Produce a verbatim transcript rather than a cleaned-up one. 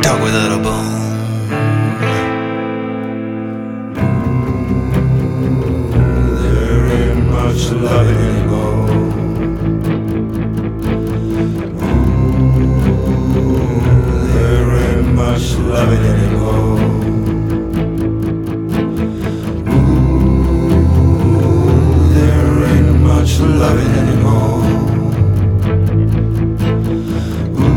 dog without a bone. There ain't much loving anymore. There ain't much loving anymore. There ain't much loving anymore.